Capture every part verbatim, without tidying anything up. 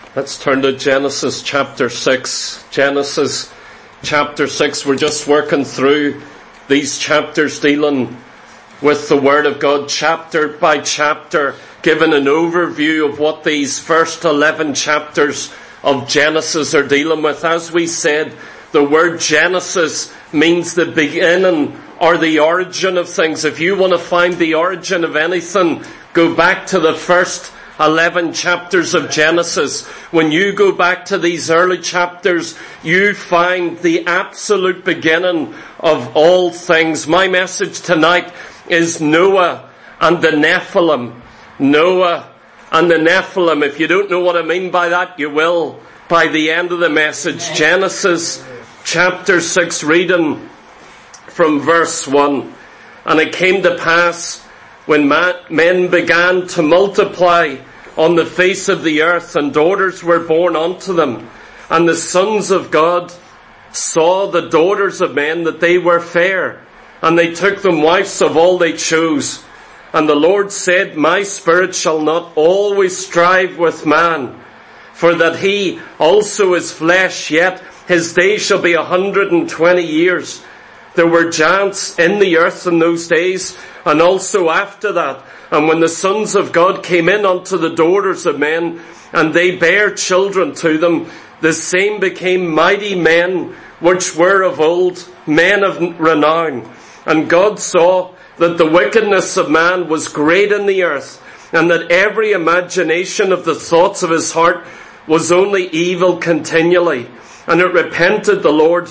Let's turn to Genesis chapter six. Genesis chapter six. We're just working through these chapters dealing with the Word of God chapter by chapter, giving an overview of what these first eleven chapters of Genesis are dealing with. As we said, the word Genesis means the beginning or the origin of things. If you want to find the origin of anything, go back to the first eleven chapters of Genesis. When you go back to these early chapters, you find the absolute beginning of all things. My message tonight is Noah and the Nephilim. Noah and the Nephilim. If you don't know what I mean by that, you will by the end of the message. Genesis chapter six, reading from verse one. And it came to pass, when men began to multiply on the face of the earth, and daughters were born unto them, and the sons of God saw the daughters of men that they were fair, and they took them wives of all they chose. And the Lord said, My spirit shall not always strive with man, for that he also is flesh, yet his days shall be a hundred and twenty years. There were giants in the earth in those days, and also after that. And when the sons of God came in unto the daughters of men, and they bare children to them, the same became mighty men, which were of old, men of renown. And God saw that the wickedness of man was great in the earth, and that every imagination of the thoughts of his heart was only evil continually. And it repented the Lord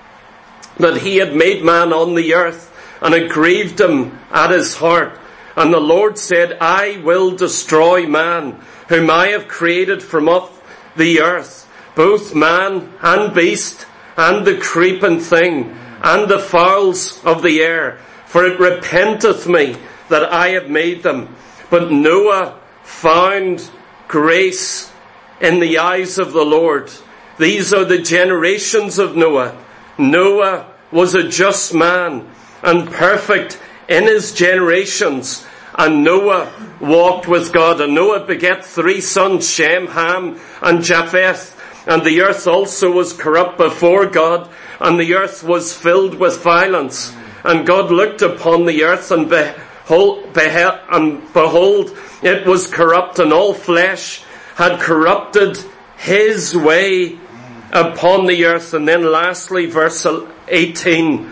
that he had made man on the earth, and it grieved him at his heart. And the Lord said, I will destroy man, whom I have created from off the earth, both man and beast, and the creeping thing, and the fowls of the air. For it repenteth me that I have made them. But Noah found grace in the eyes of the Lord. These are the generations of Noah. Noah was a just man and perfect in his generations. And Noah walked with God. And Noah begat three sons, Shem, Ham, and Japheth. And the earth also was corrupt before God, and the earth was filled with violence. And God looked upon the earth, and behold, beheld, and behold, it was corrupt, and all flesh had corrupted his way upon the earth. And then lastly, verse eighteen.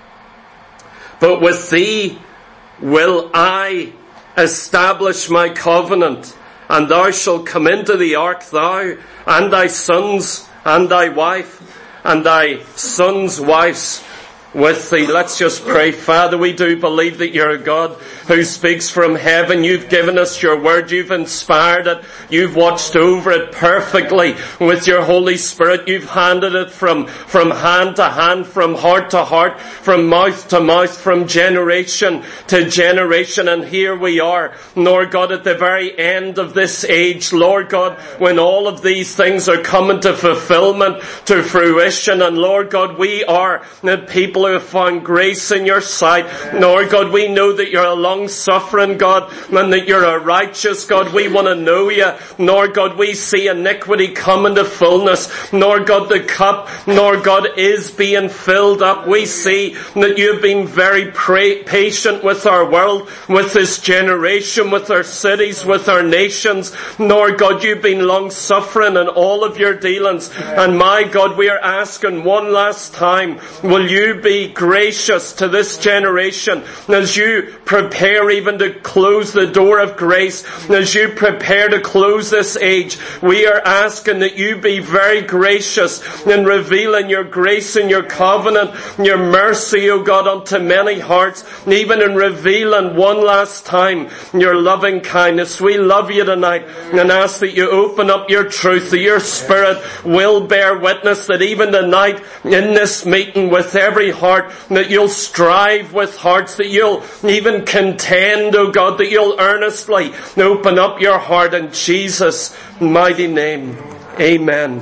But with thee will I establish my covenant, and thou shalt come into the ark, thou and thy sons and thy wife and thy sons' wives with thee. Let's just pray. Father, we do believe that you're a God who speaks from heaven. You've given us your word. You've inspired it. You've watched over it perfectly with your Holy Spirit. You've handed it from, from hand to hand, from heart to heart, from mouth to mouth, from generation to generation. And here we are, Lord God, at the very end of this age, Lord God, when all of these things are coming to fulfillment, to fruition. And Lord God, we are the people who have found grace in your sight. Lord God, we know that you're a long-suffering God, and that you're a righteous God. We want to know you. Lord God, we see iniquity coming to fullness. Lord God, the cup, Lord God, is being filled up. We see that you've been very pra- patient with our world, with this generation, with our cities, with our nations. Lord God, you've been long-suffering in all of your dealings. And my God, we are asking one last time, will you be gracious to this generation as you prepare even to close the door of grace, as you prepare to close this age. We are asking that you be very gracious in revealing your grace and your covenant, your mercy, O God, unto many hearts, even in revealing one last time your loving kindness. We love you tonight and ask that you open up your truth, that your Spirit will bear witness, that even tonight in this meeting with every heart, that you'll strive with hearts, that you'll even contend, oh God, that you'll earnestly open up your heart in Jesus' mighty name. Amen.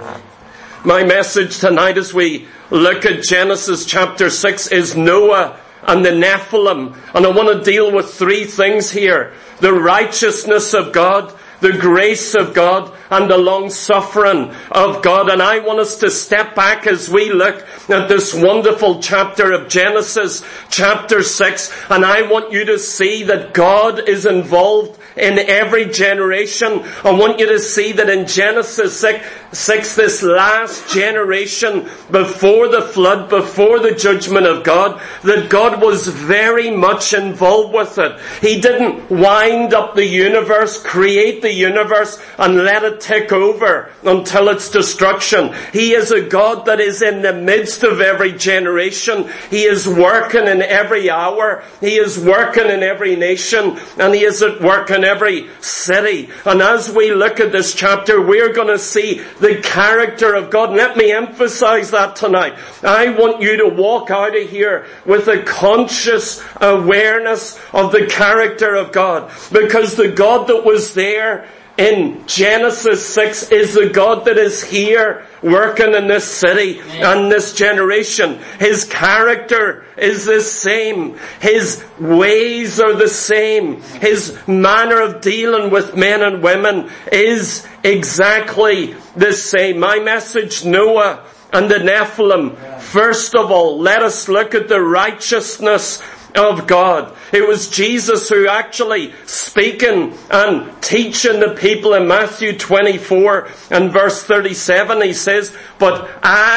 My message tonight as we look at Genesis chapter six is Noah and the Nephilim. And I want to deal with three things here. The righteousness of God, the grace of God, and the long suffering of God. And I want us to step back as we look at this wonderful chapter of Genesis, chapter six, and I want you to see that God is involved in every generation. I want you to see that in Genesis six, six, this last generation before the flood, before the judgment of God, that God was very much involved with it. He didn't wind up the universe, create the universe, and let it take over until its destruction. He is a God that is in the midst of every generation. He is working in every hour. He is working in every nation, and He is at work in every city. And as we look at this chapter, we're going to see the character of God. And let me emphasize that tonight. I want you to walk out of here with a conscious awareness of the character of God. Because the God that was there in Genesis six is the God that is here working in this city and this generation. His character is the same. His ways are the same. His manner of dealing with men and women is exactly the same. My message, Noah and the Nephilim. First of all, let us look at the righteousness of God. It was Jesus who actually speaking and teaching the people in Matthew twenty-four and verse thirty-seven, He says, "But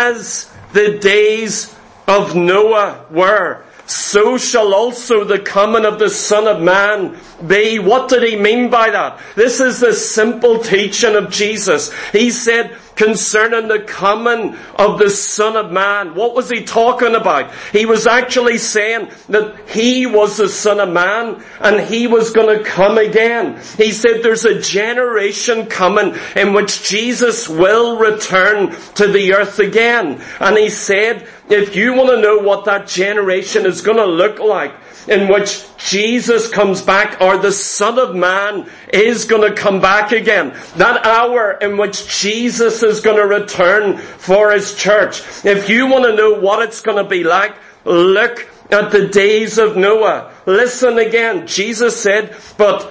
as the days of Noah were, so shall also the coming of the Son of Man be." What did He mean by that? This is the simple teaching of Jesus. He said, concerning the coming of the Son of Man. What was He talking about? He was actually saying that He was the Son of Man and He was going to come again. He said there's a generation coming in which Jesus will return to the earth again. And He said, if you want to know what that generation is going to look like, in which Jesus comes back, or the Son of Man is going to come back again, that hour in which Jesus is going to return for His church, if you want to know what it's going to be like, look at the days of Noah. Listen again. Jesus said, "But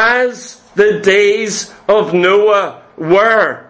as the days of Noah were,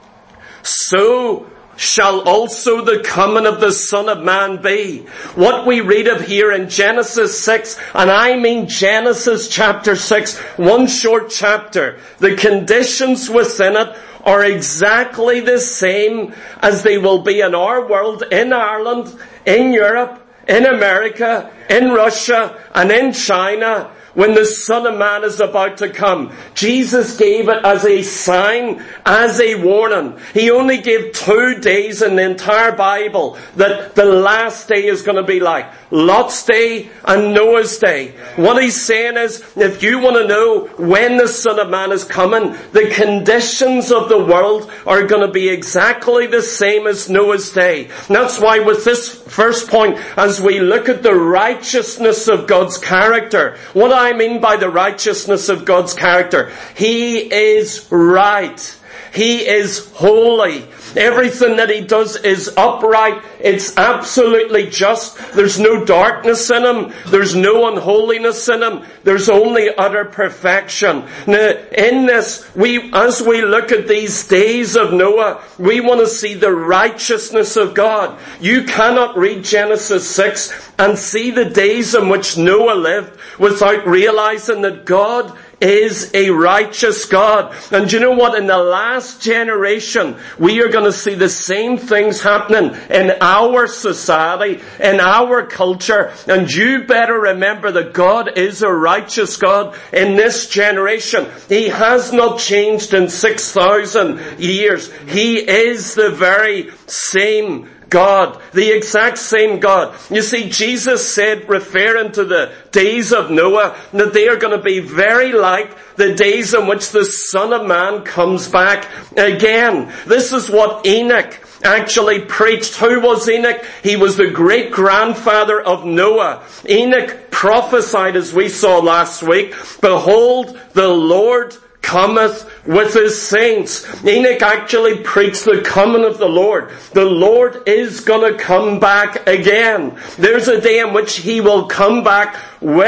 so shall also the coming of the Son of Man be." What we read of here in Genesis six, and I mean Genesis chapter six, one short chapter, the conditions within it are exactly the same as they will be in our world, in Ireland, in Europe, in America, in Russia, and in China, when the Son of Man is about to come. Jesus gave it as a sign, as a warning. He only gave two days in the entire Bible that the last day is going to be like. Lot's day and Noah's day. What He's saying is, if you want to know when the Son of Man is coming, the conditions of the world are going to be exactly the same as Noah's day. And that's why with this first point, as we look at the righteousness of God's character, what I mean by the righteousness of God's character, He is right. He is holy. Everything that He does is upright. It's absolutely just. There's no darkness in Him. There's no unholiness in Him. There's only utter perfection. Now, in this, we, as we look at these days of Noah, we want to see the righteousness of God. You cannot read Genesis six and see the days in which Noah lived without realizing that God is a righteous God. And you know what? In the last generation, we are going to see the same things happening in our society, in our culture. And you better remember that God is a righteous God in this generation. He has not changed in six thousand years. He is the very same God, the exact same God. You see, Jesus said, referring to the days of Noah, that they are going to be very like the days in which the Son of Man comes back again. This is what Enoch actually preached. Who was Enoch? He was the great grandfather of Noah. Enoch prophesied, as we saw last week, "Behold, the Lord cometh with His saints." Enoch actually preached the coming of the Lord. The Lord is going to come back again. There's a day in which He will come back with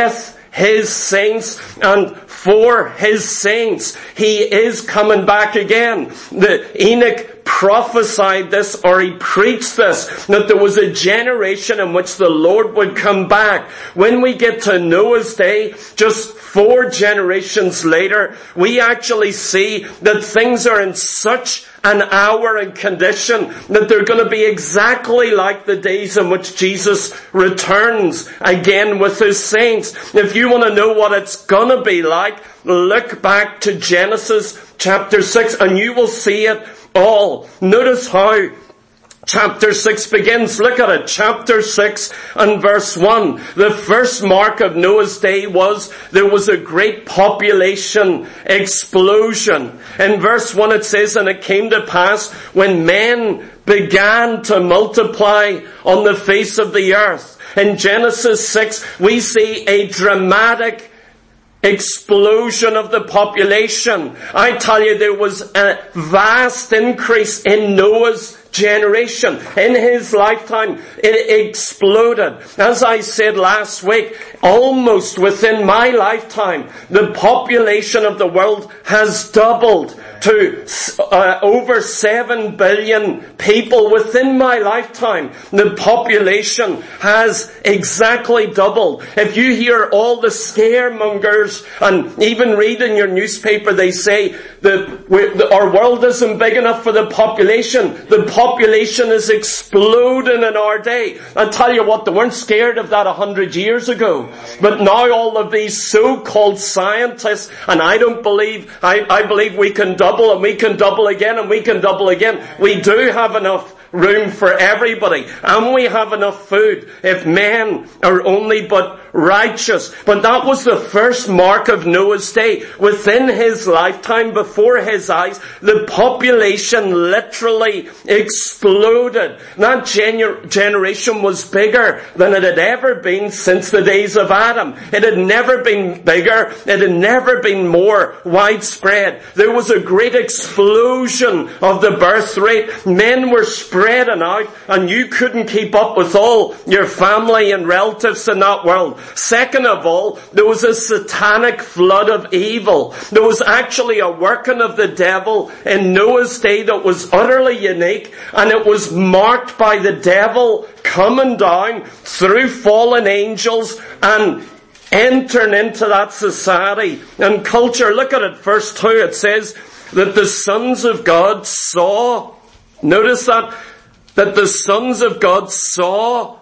His saints and for His saints. He is coming back again. The Enoch prophesied this, or he preached this, that there was a generation in which the Lord would come back. When we get to Noah's day, just four generations later, we actually see that things are in such an hour and condition that they're going to be exactly like the days in which Jesus returns again with His saints. If you want to know what it's going to be like, look back to Genesis chapter six and you will see it all. Notice how chapter six begins. Look at it. Chapter six and verse one. The first mark of Noah's day was there was a great population explosion. In verse one it says, and it came to pass when men began to multiply on the face of the earth. In Genesis six we see a dramatic explosion of the population. I tell you, there was a vast increase in Noah's generation. In his lifetime, it exploded. As I said last week, almost within my lifetime, the population of the world has doubled to uh, over seven billion people within my lifetime. The population has exactly doubled. If you hear all the scaremongers and even read in your newspaper, they say that our world isn't big enough for the population. The population is exploding in our day. I tell you what, they weren't scared of that a hundred years ago. But now all of these so-called scientists, and I don't believe, I, I believe we can double and we can double again and we can double again. We do have enough room for everybody, and we have enough food if men are only but righteous. But that was the first mark of Noah's day. Within his lifetime, before his eyes, the population literally exploded. That gener- generation was bigger than it had ever been since the days of Adam. It had never been bigger. It had never been more widespread. There was a great explosion of the birth rate. Men were spreading out, and you couldn't keep up with all your family and relatives in that world. Second of all, there was a satanic flood of evil. There was actually a working of the devil in Noah's day that was utterly unique, and it was marked by the devil coming down through fallen angels and entering into that society and culture. Look at it, verse two. It says that the sons of God saw, notice that, that the sons of God saw,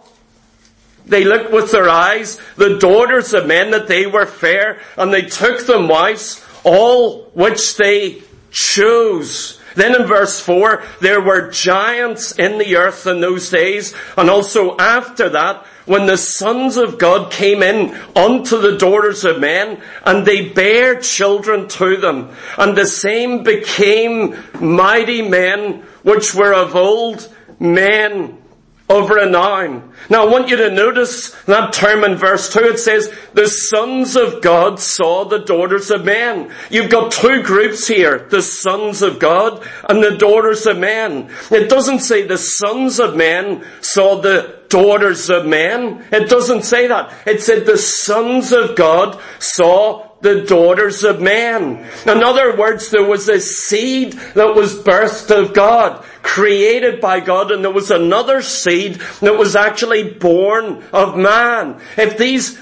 they looked with their eyes, the daughters of men, that they were fair, and they took them wives, all which they chose. Then in verse four, there were giants in the earth in those days, and also after that, when the sons of God came in unto the daughters of men, and they bare children to them, and the same became mighty men, which were of old, men of renown. Now I want you to notice that term in verse two. It says, the sons of God saw the daughters of men. You've got two groups here, the sons of God and the daughters of men. It doesn't say the sons of men saw the daughters of men. It doesn't say that. It said the sons of God saw the daughters of men. In other words, there was a seed that was birthed of God, created by God, and there was another seed that was actually born of man. If these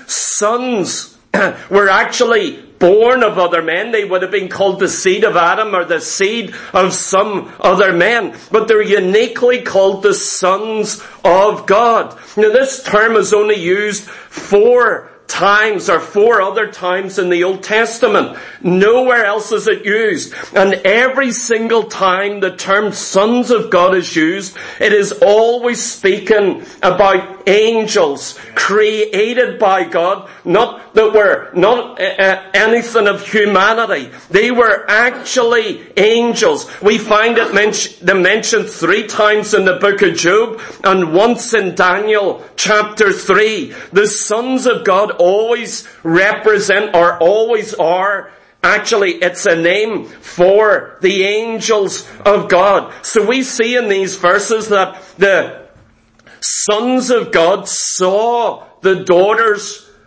sons were actually born of other men, they would have been called the seed of Adam or the seed of some other men. But they're uniquely called the sons of God. Now this term is only used four times or four other times in the Old Testament. Nowhere else is it used. And every single time the term sons of God is used, it is always speaking about angels created by God, not that were not uh, anything of humanity. They were actually angels. We find it men- mentioned three times in the book of Job and once in Daniel chapter three. The sons of God always represent or always are, actually it's a name for the angels of God. So we see in these verses that the sons of God saw the daughters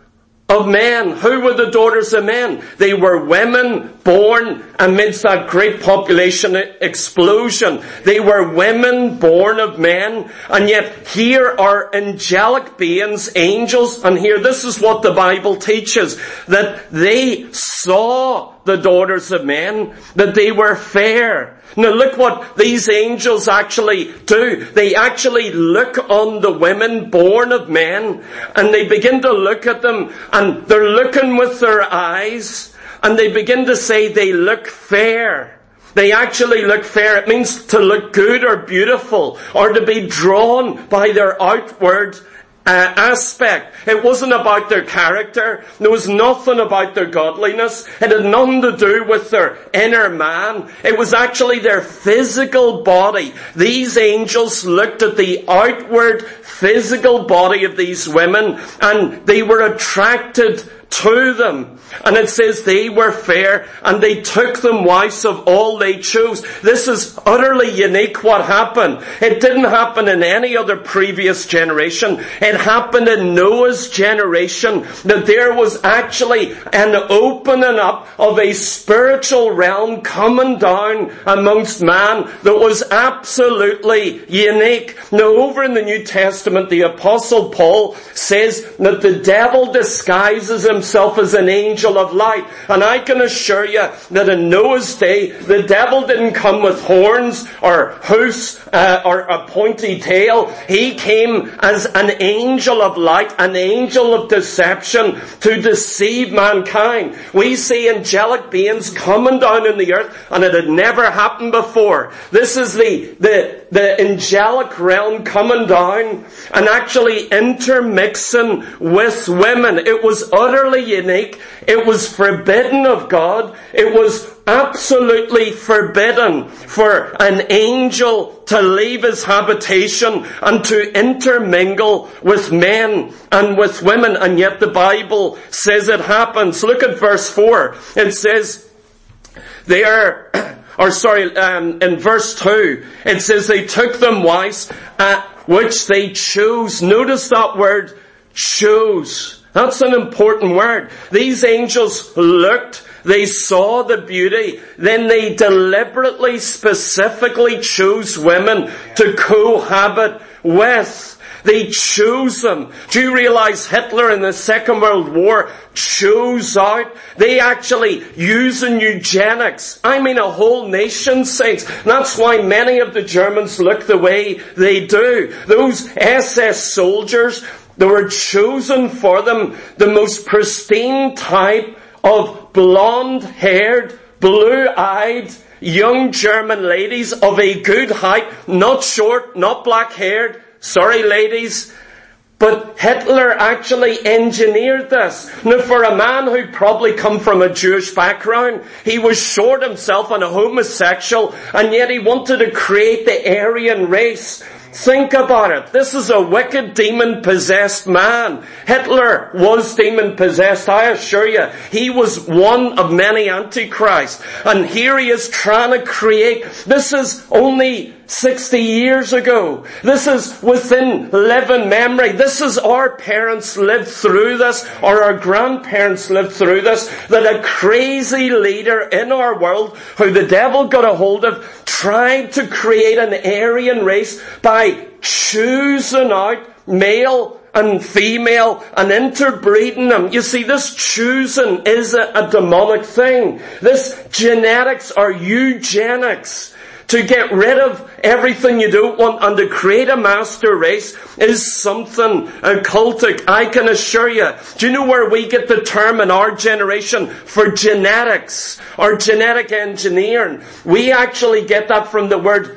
of men. Who were the daughters of men? They were women born amidst that great population explosion. They were women born of men. And yet here are angelic beings, angels. And here, this is what the Bible teaches. That they saw the daughters of men, that they were fair. Now look what these angels actually do. They actually look on the women born of men, and they begin to look at them, and they're looking with their eyes, and they begin to say they look fair. They actually look fair. It means to look good or beautiful, or to be drawn by their outward Uh, aspect. It wasn't about their character. There was nothing about their godliness. It had nothing to do with their inner man. It was actually their physical body. These angels looked at the outward physical body of these women, and they were attracted to them. And it says they were fair, and they took them wives of all they chose. This is utterly unique what happened. It didn't happen in any other previous generation. It happened in Noah's generation, that there was actually an opening up of a spiritual realm coming down amongst man that was absolutely unique. Now over in the New Testament, the Apostle Paul says that the devil disguises himself as an angel of light. And I can assure you that in Noah's day, the devil didn't come with horns or hoofs uh, or a pointy tail. He came as an angel of light, an angel of deception to deceive mankind. We see angelic beings coming down in the earth, and it had never happened before. This is the, the, the angelic realm coming down and actually intermixing with women. It was utterly unique. It was forbidden of God. It was absolutely forbidden for an angel to leave his habitation and to intermingle with men and with women. And yet the Bible says it happens. Look at verse four. It says, they are, or sorry, um, in verse two, it says they took them wives at which they chose. Notice that word, chose. That's an important word. These angels looked, they saw the beauty, then they deliberately, specifically chose women to cohabit with. They chose them. Do you realize Hitler in the Second World War chose out? They actually using eugenics. I mean a whole nation, saints. That's why many of the Germans look the way they do. Those S S soldiers, they were chosen for them the most pristine type of blonde-haired, blue-eyed, young German ladies of a good height, not short, not black-haired. Sorry, ladies. But Hitler actually engineered this. Now, for a man who probably come from a Jewish background, he was short himself and a homosexual, and yet he wanted to create the Aryan race. Think about it. This is a wicked, demon-possessed man. Hitler was demon-possessed, I assure you. He was one of many antichrists. And here he is trying to create. This is only sixty years ago. This is within living memory. This is our parents lived through this, or our grandparents lived through this, that a crazy leader in our world, who the devil got a hold of, tried to create an Aryan race by choosing out male and female and interbreeding them. You see, this choosing is a, a demonic thing. This genetics or eugenics, to get rid of everything you don't want and to create a master race, is something occultic, I can assure you. Do you know where we get the term in our generation for genetics or genetic engineering? We actually get that from the word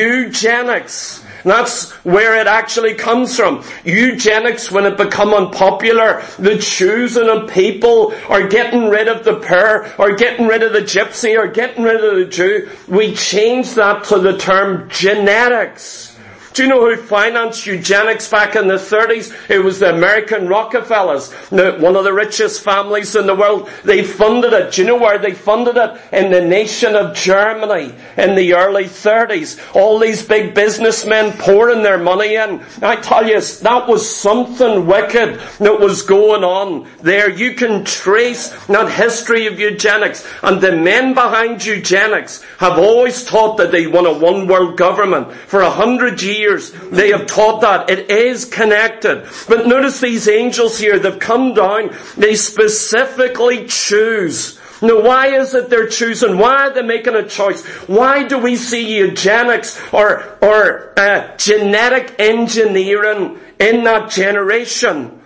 eugenics. That's where it actually comes from. Eugenics, when it become unpopular, the choosing of people, or getting rid of the poor, or getting rid of the gypsy, or getting rid of the Jew, we change that to the term genetics. Do you know who financed eugenics back in the thirties? It was the American Rockefellers, one of the richest families in the world. They funded it. Do you know where they funded it? In the nation of Germany in the early thirties. All these big businessmen pouring their money in. I tell you, that was something wicked that was going on there. You can trace that history of eugenics, and the men behind eugenics have always taught that they want a one world government. For a hundred years they have taught that. It is connected. But notice these angels here, they've come down, they specifically choose. Now, why is it they're choosing? Why are they making a choice? Why do we see eugenics or, or uh, genetic engineering in that generation?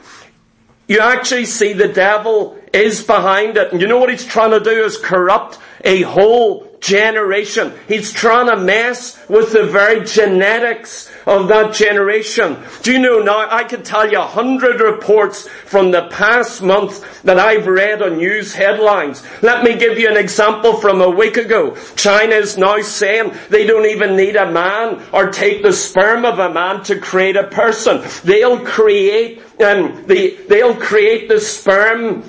You actually see the devil is behind it. And you know what he's trying to do is corrupt a whole generation. He's trying to mess with the very genetics of that generation. Do you know now, I can tell you a hundred reports from the past month that I've read on news headlines. Let me give you an example from a week ago. China is now saying they don't even need a man or take the sperm of a man to create a person. They'll create, um, the, they'll create the sperm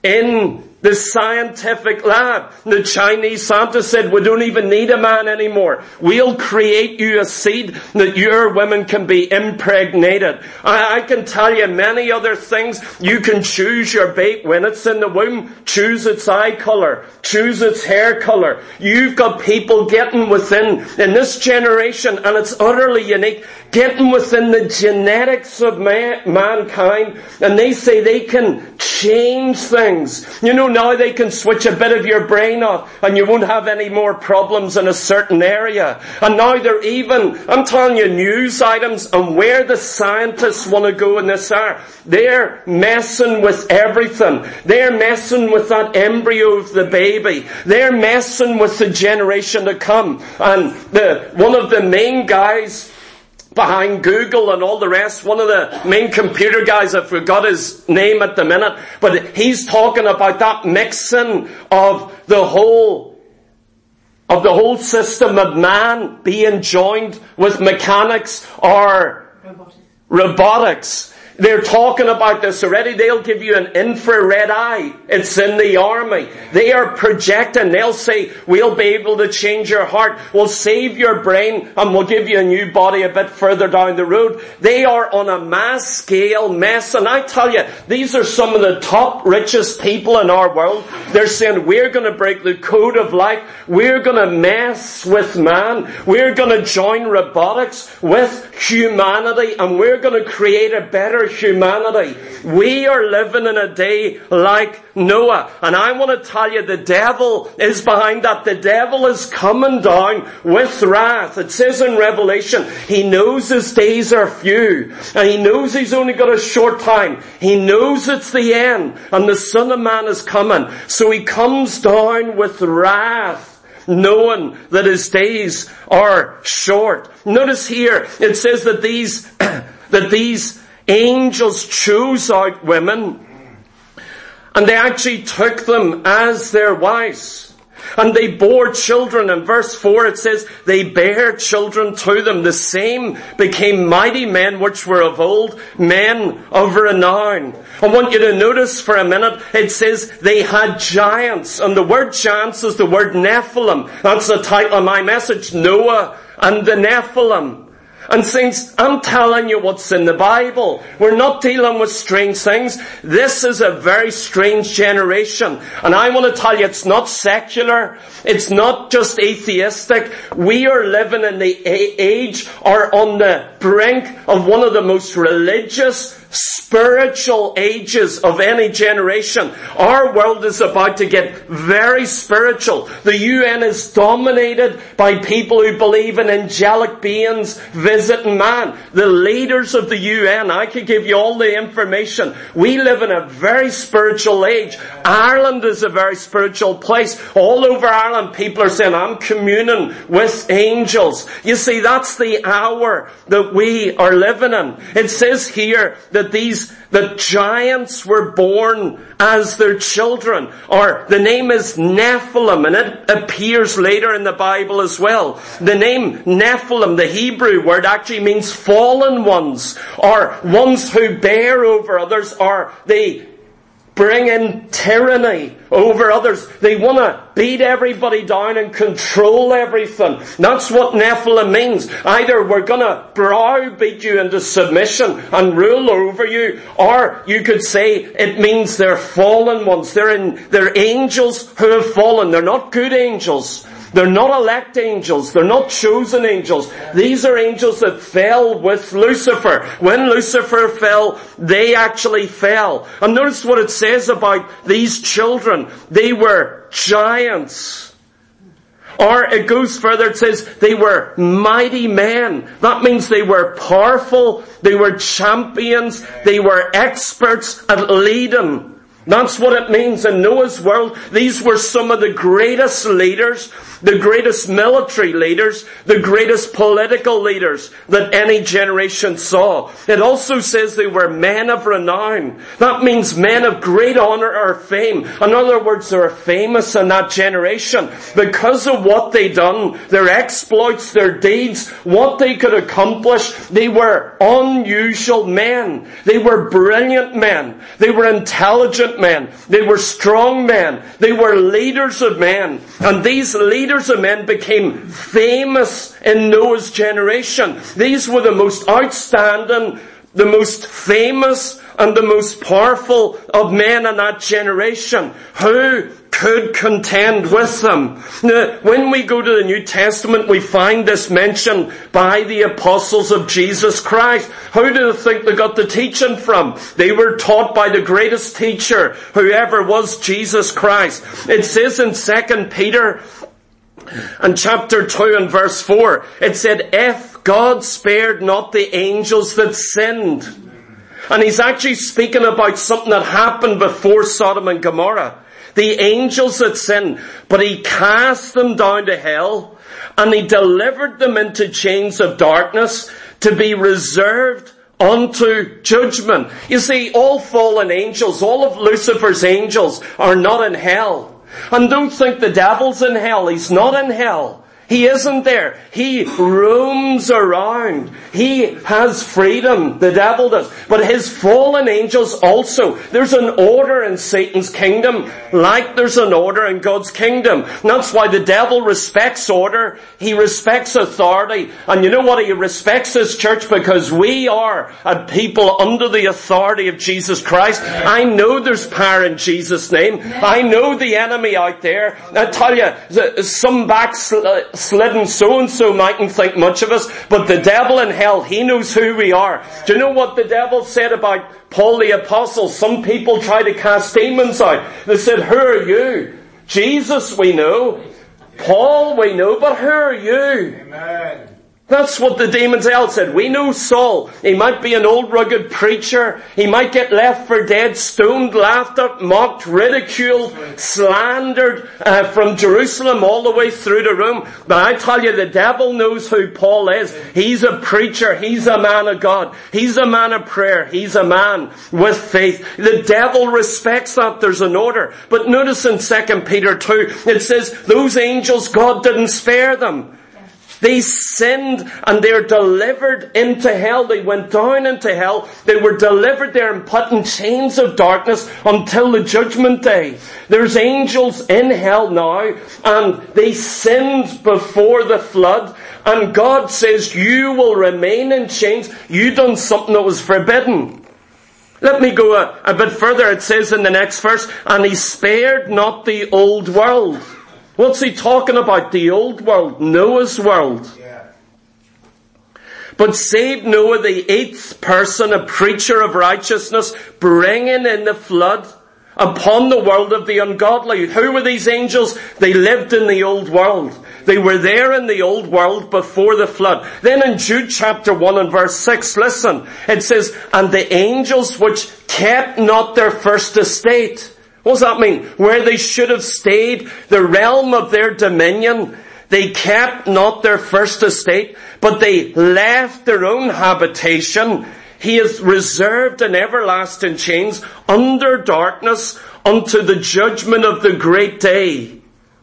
in the scientific lab. The Chinese scientists said, we don't even need a man anymore. We'll create you a seed that your women can be impregnated. I, I can tell you many other things. You can choose your baby when it's in the womb. Choose its eye color. Choose its hair color. You've got people getting within, in this generation, and it's utterly unique, getting within the genetics of man, mankind, and they say they can change things. You know, now they can switch a bit of your brain off and you won't have any more problems in a certain area. And now they're even, I'm telling you, news items and where the scientists want to go in this are. They're messing with everything. They're messing with that embryo of the baby. They're messing with the generation to come. And the one of the main guys behind Google and all the rest, one of the main computer guys, I forgot his name at the minute, but he's talking about that mixing of the whole, of the whole system of man being joined with mechanics or robotics. robotics. They're talking about this already. They'll give you an infrared eye. It's in the army. They are projecting. They'll say, we'll be able to change your heart. We'll save your brain and we'll give you a new body a bit further down the road. They are on a mass scale mess. And I tell you, these are some of the top richest people in our world. They're saying, we're going to break the code of life. We're going to mess with man. We're going to join robotics with humanity. And we're going to create a better humanity. We are living in a day like Noah. And I want to tell you, the devil is behind that. The devil is coming down with wrath. It says in Revelation, he knows his days are few. And he knows he's only got a short time. He knows it's the end. And the Son of Man is coming. So he comes down with wrath, knowing that his days are short. Notice here, it says that these, that these angels chose out women, and they actually took them as their wives. And they bore children. In verse four it says, they bare children to them. The same became mighty men which were of old, men of renown. I want you to notice for a minute, it says they had giants. And the word giants is the word Nephilim. That's the title of my message, Noah and the Nephilim. And saints, I'm telling you what's in the Bible. We're not dealing with strange things. This is a very strange generation. And I want to tell you, it's not secular. It's not just atheistic. We are living in the age or on the brink of one of the most religious, spiritual ages of any generation. Our world is about to get very spiritual. The U N is dominated by people who believe in angelic beings visiting man. The leaders of the U N, I could give you all the information. We live in a very spiritual age. Ireland is a very spiritual place. All over Ireland, people are saying, I'm communing with angels. You see, that's the hour that we are living in. It says here that that these, the giants were born as their children. Or the name is Nephilim, and it appears later in the Bible as well. The name Nephilim, the Hebrew word, actually means fallen ones, or ones who bear over others, or they bring in tyranny over others. They want to beat everybody down and control everything. That's what Nephilim means. Either we're going to browbeat you into submission and rule over you, or you could say it means they're fallen ones. They're in, they're angels who have fallen. They're not good angels. They're not elect angels. They're not chosen angels. These are angels that fell with Lucifer. When Lucifer fell, they actually fell. And notice what it says about these children. They were giants. Or it goes further, it says they were mighty men. That means they were powerful, they were champions, they were experts at leading. That's what it means. In Noah's world, these were some of the greatest leaders, the greatest military leaders, the greatest political leaders that any generation saw. It also says they were men of renown. That means men of great honor or fame. In other words, they were famous in that generation because of what they done, their exploits, their deeds, what they could accomplish. They were unusual men. They were brilliant men. They were intelligent men. They were strong men. They were leaders of men. And these leaders of men became famous in Noah's generation. These were the most outstanding, the most famous, and the most powerful of men in that generation. Who could contend with them? Now, when we go to the New Testament, we find this mentioned by the apostles of Jesus Christ. Who do they think they got the teaching from? They were taught by the greatest teacher who ever was, Jesus Christ. It says in Second Peter and chapter two and verse four, it said, if God spared not the angels that sinned. And he's actually speaking about something that happened before Sodom and Gomorrah. The angels that sinned, but he cast them down to hell, and he delivered them into chains of darkness to be reserved unto judgment. You see, all fallen angels, all of Lucifer's angels are not in hell. And don't think the devil's in hell. He's not in hell. He isn't there. He roams around. He has freedom. The devil does. But his fallen angels also. There's an order in Satan's kingdom, like there's an order in God's kingdom. And that's why the devil respects order. He respects authority. And you know what? He respects his church because we are a people under the authority of Jesus Christ. I know there's power in Jesus' name. I know the enemy out there. I tell you, some backslidden so-and-so mightn't think much of us, but the devil in hell, he knows who we are. Do you know what the devil said about Paul the Apostle? Some people try to cast demons out. They said, who are you? Jesus we know. Paul we know, but who are you? Amen. That's what the demons hell said. We know Saul. He might be an old rugged preacher. He might get left for dead, stoned, laughed at, mocked, ridiculed, slandered uh, from Jerusalem all the way through to Rome. But I tell you, the devil knows who Paul is. He's a preacher. He's a man of God. He's a man of prayer. He's a man with faith. The devil respects that. There's an order. But notice in Second Peter two, it says, those angels, God didn't spare them. They sinned and they're delivered into hell. They went down into hell. They were delivered there and put in chains of darkness until the judgment day. There's angels in hell now, and they sinned before the flood. And God says, you will remain in chains. You done something that was forbidden. Let me go a, a bit further. It says in the next verse, and he spared not the old world. What's he talking about? The old world, Noah's world. Yeah. But saved Noah, the eighth person, a preacher of righteousness, bringing in the flood upon the world of the ungodly. Who were these angels? They lived in the old world. They were there in the old world before the flood. Then in Jude chapter one and verse six, listen, it says, and the angels which kept not their first estate. What does that mean? Where they should have stayed, the realm of their dominion. They kept not their first estate, but they left their own habitation he is reserved in everlasting chains under darkness unto the judgment of the great day.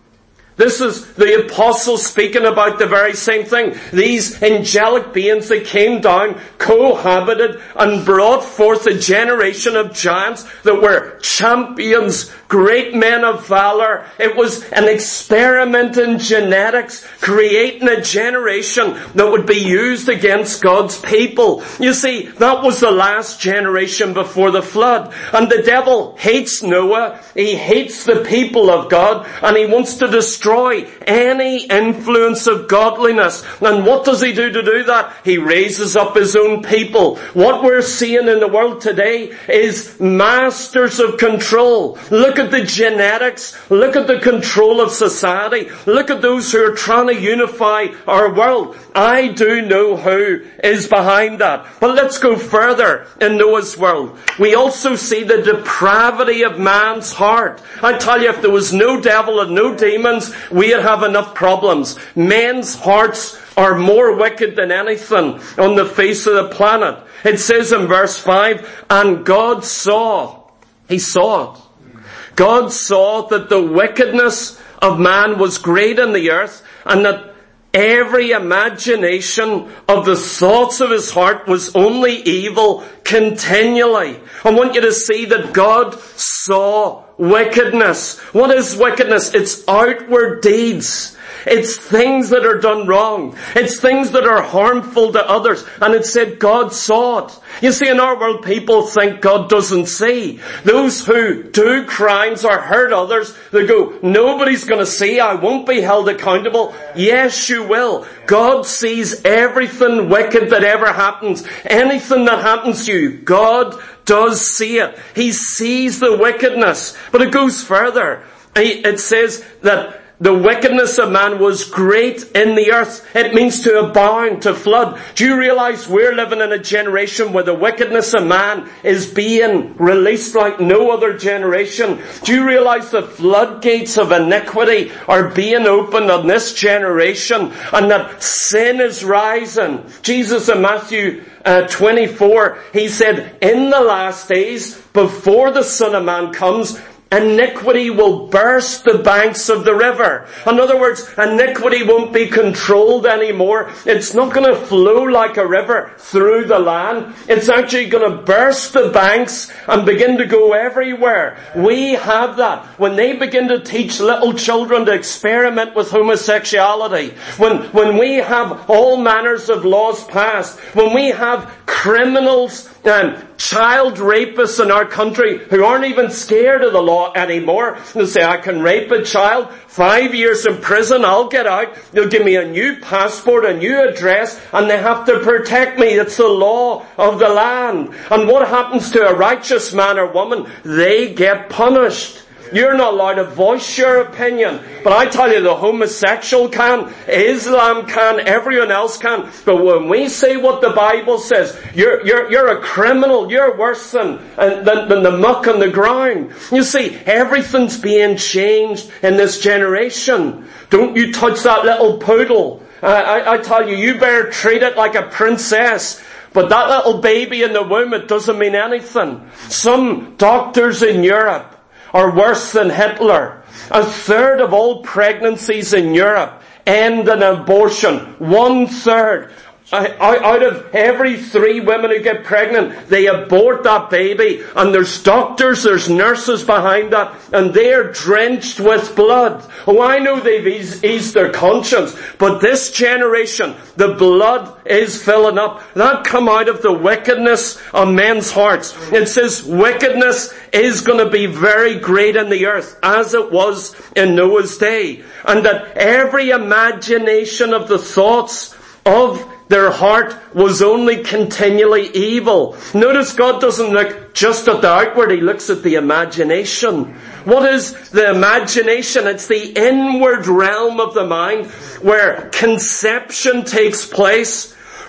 This is the apostle speaking about the very same thing. These angelic beings that came down, cohabited, and brought forth a generation of giants that were champions, great men of valor. It was an experiment in genetics, creating a generation that would be used against God's people. You see, that was the last generation before the flood. And the devil hates Noah, he hates the people of God, and he wants to destroy Destroy any influence of godliness. And what does he do to do that? He raises up his own people. What we're seeing in the world today is masters of control. Look at the genetics. Look at the control of society. Look at those who are trying to unify our world. I do know who is behind that. But let's go further in Noah's world. We also see the depravity of man's heart. I tell you, if there was no devil and no demons, we'd have enough problems. Men's hearts are more wicked than anything on the face of the planet. It says in verse five, and God saw, he saw it. God saw that the wickedness of man was great in the earth, and that every imagination of the thoughts of his heart was only evil continually. I want you to see that God saw wickedness. What is wickedness? It's outward deeds. It's things that are done wrong. It's things that are harmful to others. And it said God saw it. You see, in our world, people think God doesn't see. Those who do crimes or hurt others, they go, nobody's going to see. I won't be held accountable. Yes, you will. God sees everything wicked that ever happens. Anything that happens to you, God does see it. He sees the wickedness. But it goes further. It says that the wickedness of man was great in the earth. It means to abound, to flood. Do you realize we're living in a generation where the wickedness of man is being released like no other generation? Do you realize the floodgates of iniquity are being opened on this generation, and that sin is rising? Jesus in Matthew uh, twenty-four, he said, in the last days, before the Son of Man comes, iniquity will burst the banks of the river. In other words, iniquity won't be controlled anymore. It's not going to flow like a river through the land. It's actually going to burst the banks and begin to go everywhere. We have that. When they begin to teach little children to experiment with homosexuality, when, when we have all manners of laws passed, when we have criminals and child rapists in our country who aren't even scared of the law anymore. They say, I can rape a child, five years in prison, I'll get out. They'll give me a new passport, a new address, and they have to protect me. It's the law of the land. And what happens to a righteous man or woman? They get punished. You're not allowed to voice your opinion. But I tell you, the homosexual can, Islam can, everyone else can. But when we say what the Bible says, you're, you're, you're a criminal. You're worse than, than, than the muck on the ground. You see, everything's being changed in this generation. Don't you touch that little poodle. Uh, I, I tell you, you better treat it like a princess. But that little baby in the womb, it doesn't mean anything. Some doctors in Europe are worse than Hitler. A third of all pregnancies in Europe end in abortion. One third. Out of every three women who get pregnant, they abort that baby, and there's doctors, there's nurses behind that, and they're drenched with blood. Oh, I know they've eased, eased their conscience, but this generation, the blood is filling up. That come out of the wickedness of men's hearts. It says wickedness is going to be very great in the earth, as it was in Noah's day, and that every imagination of the thoughts of their heart was only continually evil. Notice God doesn't look just at the outward, He looks at the imagination. What is the imagination? It's the inward realm of the mind where conception takes place,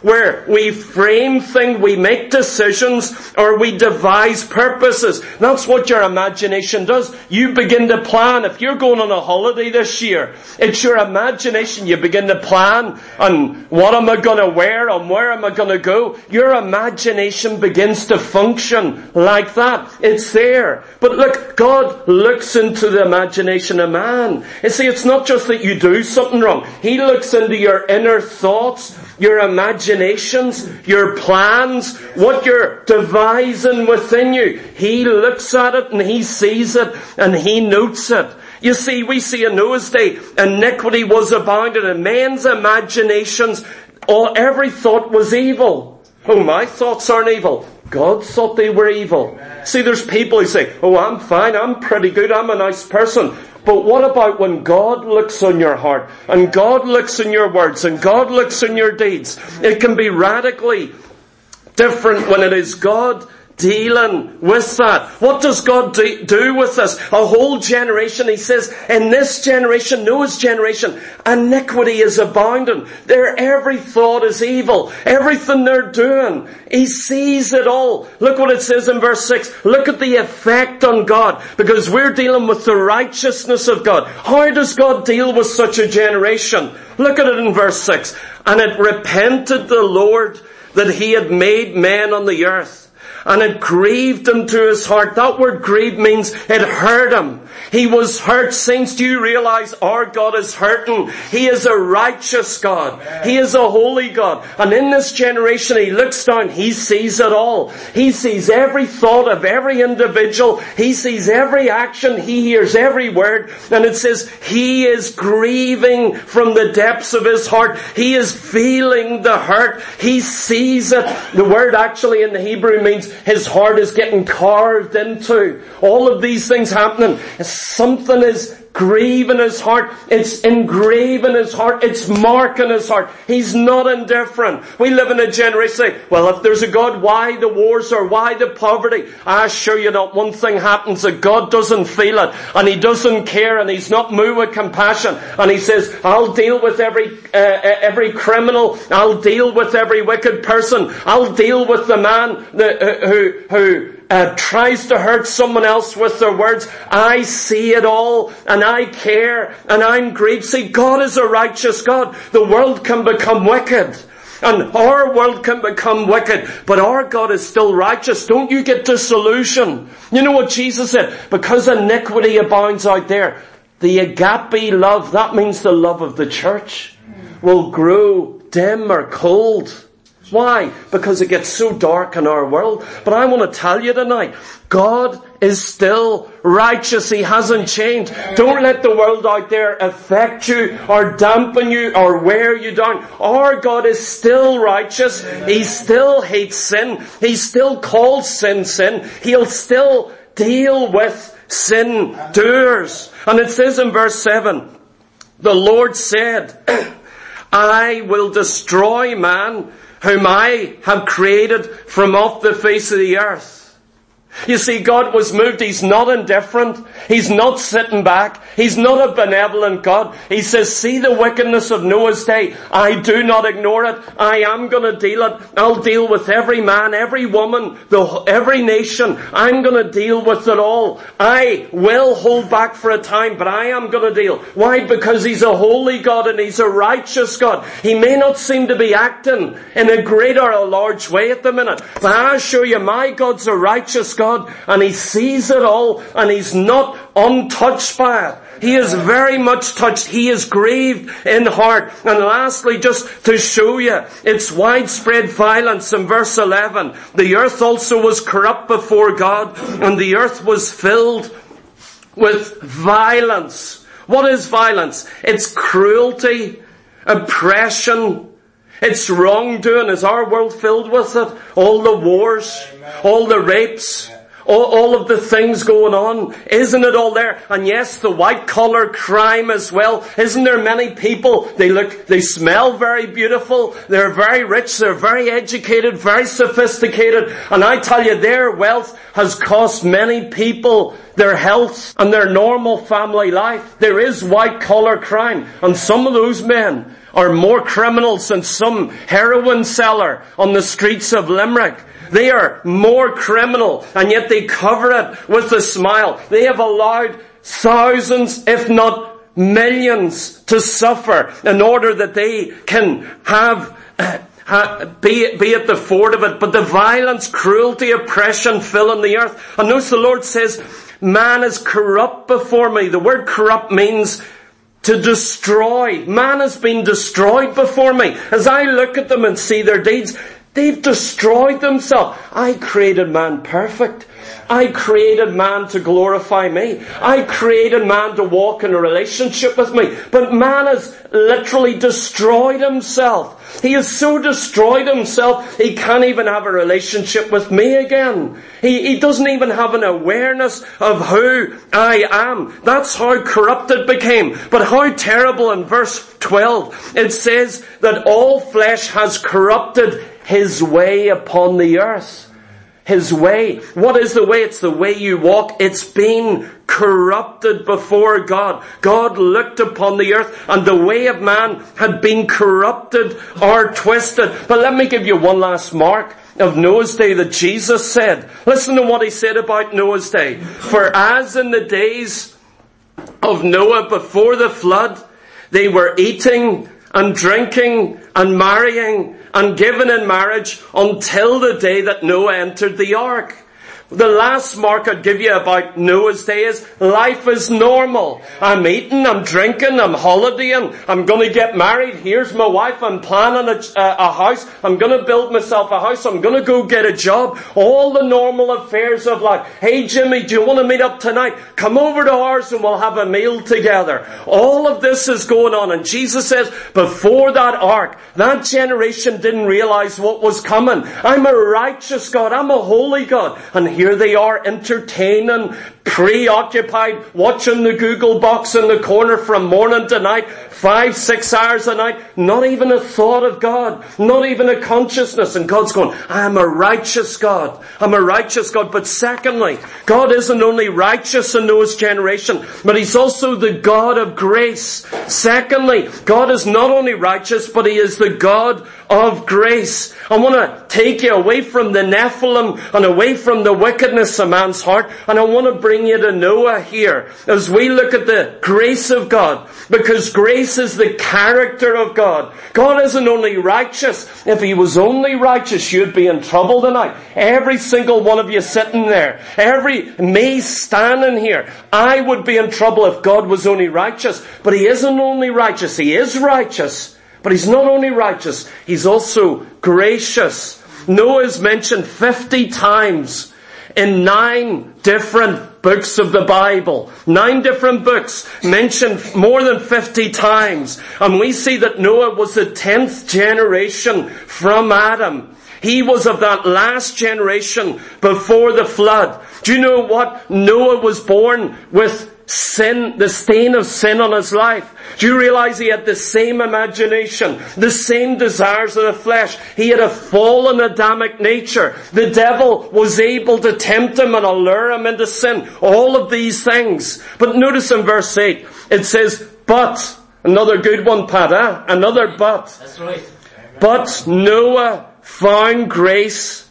where we frame things, we make decisions, or we devise purposes. That's what your imagination does. You begin to plan. If you're going on a holiday this year, it's your imagination. You begin to plan on what am I going to wear, and where am I going to go. Your imagination begins to function like that. It's there. But look, God looks into the imagination of man. You see, it's not just that you do something wrong. He looks into your inner thoughts, your imaginations, your plans, what you're devising within you. He looks at it and he sees it and he notes it. You see, we see in Noah's day, iniquity was abounding in men's imaginations. All, every thought was evil. Oh, my thoughts aren't evil. God thought they were evil. See, there's people who say, oh, I'm fine, I'm pretty good, I'm a nice person. But what about when God looks on your heart, and God looks in your words, and God looks in your deeds? It can be radically different when it is God dealing with that. What does God do, do with us? A whole generation, he says, in this generation, Noah's generation, iniquity is abounding. Their every thought is evil. Everything they're doing, he sees it all. Look what it says in verse six. Look at the effect on God, because we're dealing with the righteousness of God. How does God deal with such a generation? Look at it in verse six. And it repented the Lord that he had made men on the earth. And it grieved him to his heart. That word grieved means it hurt him. He was hurt. Saints, do you realize our God is hurting? He is a righteous God. He is a holy God. And in this generation, he looks down. He sees it all. He sees every thought of every individual. He sees every action. He hears every word. And it says, he is grieving from the depths of his heart. He is feeling the hurt. He sees it. The word actually in the Hebrew means his heart is getting carved into. All of these things happening. Something is grieving his heart. It's engraving his heart. It's marking his heart. He's not indifferent. We live in a generation say, well, if there's a God, why the wars or why the poverty? I assure you not one thing happens that God doesn't feel it and he doesn't care and he's not moved with compassion and he says, I'll deal with every uh, every criminal. I'll deal with every wicked person. I'll deal with the man that, uh, who who Uh, tries to hurt someone else with their words. I see it all and I care and I'm grieved. See, God is a righteous God. The world can become wicked and our world can become wicked, but our God is still righteous. Don't you get disillusioned. You know what Jesus said? Because iniquity abounds out there, the agape love, that means the love of the church, will grow dim or cold. Why? Because it gets so dark in our world. But I want to tell you tonight, God is still righteous. He hasn't changed. Don't let the world out there affect you or dampen you or wear you down. Our God is still righteous. He still hates sin. He still calls sin sin. He'll still deal with sin doers. And it says in verse seven, the Lord said, I will destroy man whom I have created from off the face of the earth. You see, God was moved. He's not indifferent. He's not sitting back. He's not a benevolent God. He says, see the wickedness of Noah's day. I do not ignore it. I am going to deal it. I'll deal with every man, every woman, the, every nation. I'm going to deal with it all. I will hold back for a time, but I am going to deal. Why? Because he's a holy God and he's a righteous God. He may not seem to be acting in a great or a large way at the minute, but I assure you, my God's a righteous God. God, and he sees it all and he's not untouched by it. He is very much touched. He is grieved in heart. And lastly, just to show you its widespread violence in verse eleven, the earth also was corrupt before God and the earth was filled with violence. What is violence? It's cruelty, oppression, it's wrongdoing. Is our world filled with it? All the wars, all the rapes, all, all of the things going on. Isn't it all there? And yes, the white collar crime as well. Isn't there many people, they look, they smell very beautiful, they're very rich, they're very educated, very sophisticated, and I tell you, their wealth has cost many people their health and their normal family life. There is white collar crime, and some of those men are more criminals than some heroin seller on the streets of Limerick. They are more criminal, and yet they cover it with a smile. They have allowed thousands, if not millions, to suffer in order that they can have, uh, be, be at the fort of it. But the violence, cruelty, oppression filling the earth. And notice the Lord says, man is corrupt before me. The word corrupt means to destroy. Man has been destroyed before me. As I look at them and see their deeds, they've destroyed themselves. I created man perfect. I created man to glorify me. I created man to walk in a relationship with me. But man has literally destroyed himself. He has so destroyed himself, he can't even have a relationship with me again. He, he doesn't even have an awareness of who I am. That's how corrupt it became. But how terrible, in verse twelve, it says that all flesh has corrupted his way upon the earth. His way. What is the way? It's the way you walk. It's been corrupted before God. God looked upon the earth and the way of man had been corrupted or twisted. But let me give you one last mark of Noah's day that Jesus said. Listen to what he said about Noah's day. For as in the days of Noah before the flood, they were eating and drinking and marrying and given in marriage until the day that Noah entered the ark. The last mark I'd give you about Noah's day is life is normal. I'm eating, I'm drinking, I'm holidaying, I'm going to get married. Here's my wife, I'm planning a, a house, I'm going to build myself a house, I'm going to go get a job. All the normal affairs of life. Hey Jimmy, do you want to meet up tonight? Come over to ours and we'll have a meal together. All of this is going on. And Jesus says, before that ark, that generation didn't realize what was coming. I'm a righteous God, I'm a holy God. And here Here they are entertaining, preoccupied, watching the Google box in the corner from morning to night, five, six hours a night, not even a thought of God, not even a consciousness. And God's going, I am a righteous God. I'm a righteous God. But secondly, God isn't only righteous in Noah's generation, but He's also the God of grace. Secondly, God is not only righteous, but He is the God of grace. I want to take you away from the Nephilim and away from the wickedness of man's heart, and I want to bring you to Noah here as we look at the grace of God, because grace is the character of God. God isn't only righteous. If He was only righteous, you'd be in trouble tonight. Every single one of you sitting there, every me standing here, I would be in trouble if God was only righteous. But He isn't only righteous. He is righteous. But He's not only righteous, He's also gracious. Noah is mentioned fifty times in nine different books of the Bible. Nine different books mentioned more than fifty times. And we see that Noah was the tenth generation from Adam. He was of that last generation before the flood. Do you know what? Noah was born with sin, the stain of sin on his life. Do you realize he had the same imagination, the same desires of the flesh? He had a fallen Adamic nature. The devil was able to tempt him and allure him into sin. All of these things. But notice in verse eight, it says, but, another good one, Pat, eh? Another but. That's right. But Noah found grace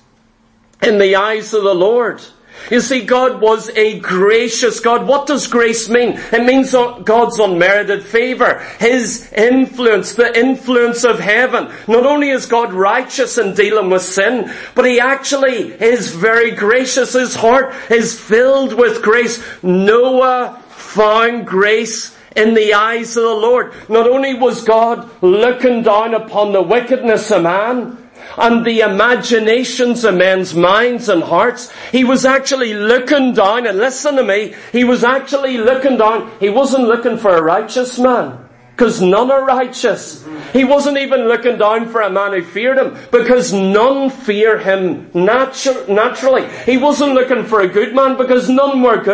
in the eyes of the Lord. You see, God was a gracious God. What does grace mean? It means God's unmerited favor. His influence, the influence of heaven. Not only is God righteous in dealing with sin, but He actually is very gracious. His heart is filled with grace. Noah found grace in the eyes of the Lord. Not only was God looking down upon the wickedness of man and the imaginations of men's minds and hearts, He was actually looking down, and listen to me, He was actually looking down. He wasn't looking for a righteous man, because none are righteous. He wasn't even looking down for a man who feared Him, because none fear Him natu- naturally. He wasn't looking for a good man, because none were good.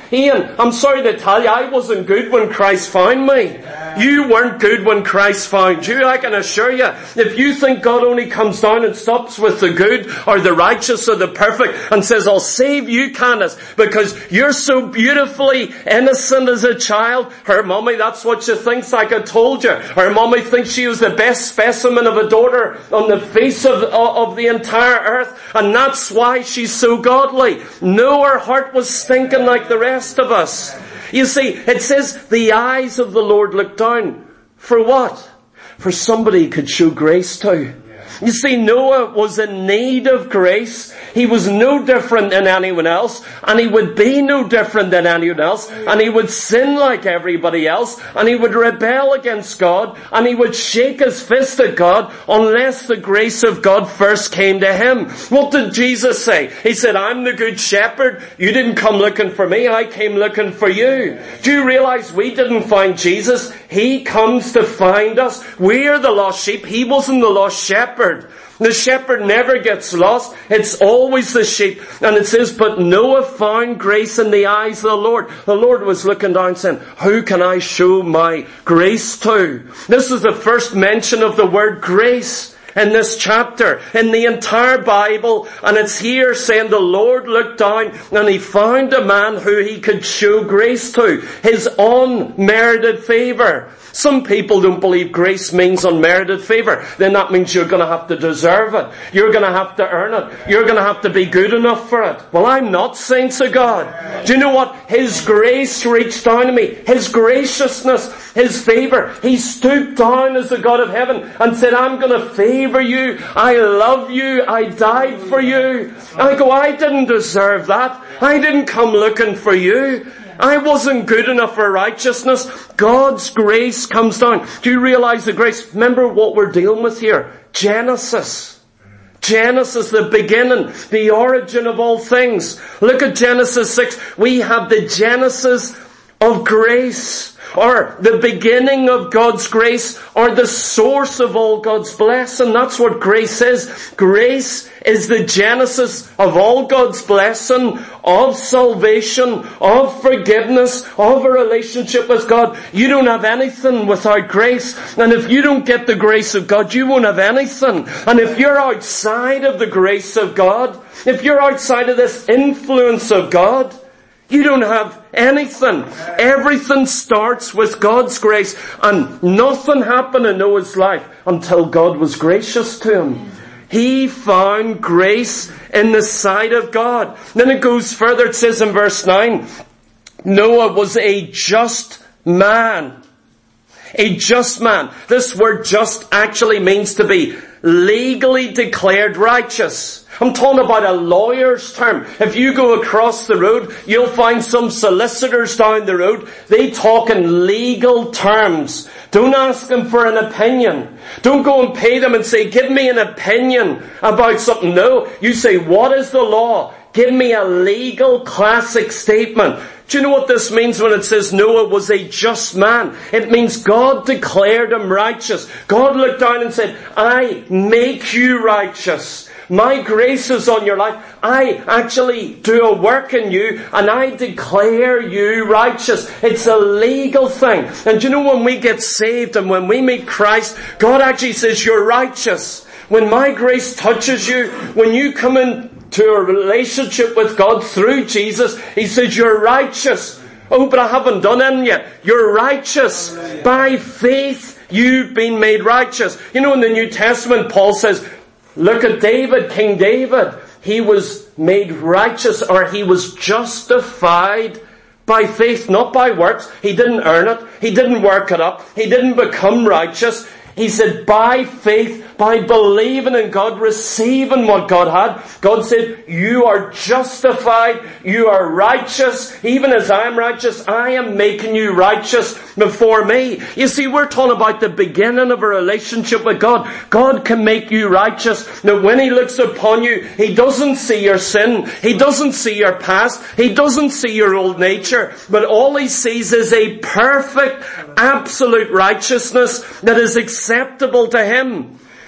Ian, I'm sorry to tell you, I wasn't good when Christ found me. You weren't good when Christ found you. I can assure you, if you think God only comes down and stops with the good or the righteous or the perfect and says, I'll save you, Candace, because you're so beautifully innocent as a child. Her mummy, that's what she thinks, like I told you. Her mummy thinks she was the best specimen of a daughter on the face of, of the entire earth. And that's why she's so godly. No, her heart was stinking like the rest of us. You see, it says the eyes of the Lord look down. For what? For somebody he could show grace to. You see, Noah was in need of grace. He was no different than anyone else, and he would be no different than anyone else, and he would sin like everybody else, and he would rebel against God, and he would shake his fist at God unless the grace of God first came to him. What did Jesus say? He said, I'm the good shepherd. You didn't come looking for me, I came looking for you. Do you realize we didn't find Jesus? He comes to find us. We're the lost sheep. He wasn't the lost shepherd. The shepherd never gets lost. It's always the sheep. And it says, but Noah found grace in the eyes of the Lord. The Lord was looking down saying, who can I show my grace to? This is the first mention of the word grace in this chapter, in the entire Bible. And it's here saying the Lord looked down and he found a man who he could show grace to. His unmerited favour. Some people don't believe grace means unmerited favour. Then that means you're going to have to deserve it. You're going to have to earn it. You're going to have to be good enough for it. Well, I'm not, saints of God. Do you know what? His grace reached down to me. His graciousness, His favour. He stooped down as the God of heaven and said, I'm going to favour you. I love you. I died for you. I go, I didn't deserve that. I didn't come looking for you. I wasn't good enough for righteousness. God's grace comes down. Do you realize the grace? Remember what we're dealing with here. Genesis. Genesis, the beginning, the origin of all things. Look at Genesis six. We have the genesis of grace, or the beginning of God's grace, or the source of all God's blessing. That's what grace is. Grace is the genesis of all God's blessing, of salvation, of forgiveness, of a relationship with God. You don't have anything without grace. And if you don't get the grace of God, you won't have anything. And if you're outside of the grace of God, if you're outside of this influence of God, you don't have anything. Everything starts with God's grace. And nothing happened in Noah's life until God was gracious to him. He found grace in the sight of God. Then it goes further. It says in verse nine, Noah was a just man. A just man. This word just actually means to be legally declared righteous. I'm talking about a lawyer's term. If you go across the road, you'll find some solicitors down the road. They talk in legal terms. Don't ask them for an opinion. Don't go and pay them and say, give me an opinion about something. No, you say, what is the law? Give me a legal classic statement. Do you know what this means when it says Noah was a just man? It means God declared him righteous. God looked down and said, I make you righteous. My grace is on your life. I actually do a work in you and I declare you righteous. It's a legal thing. And you know, when we get saved and when we meet Christ, God actually says you're righteous. When my grace touches you, when you come into a relationship with God through Jesus, He says you're righteous. Oh, but I haven't done anything yet. You're righteous. By faith, you've been made righteous. You know, in the New Testament, Paul says, look at David, King David. He was made righteous, or he was justified by faith, not by works. He didn't earn it. He didn't work it up. He didn't become righteous. He said by faith, by believing in God, receiving what God had. God said, you are justified, you are righteous, even as I am righteous, I am making you righteous before me. You see, we're talking about the beginning of a relationship with God. God can make you righteous. Now when He looks upon you, He doesn't see your sin, He doesn't see your past, He doesn't see your old nature, but all He sees is a perfect, absolute righteousness that is acceptable to Him.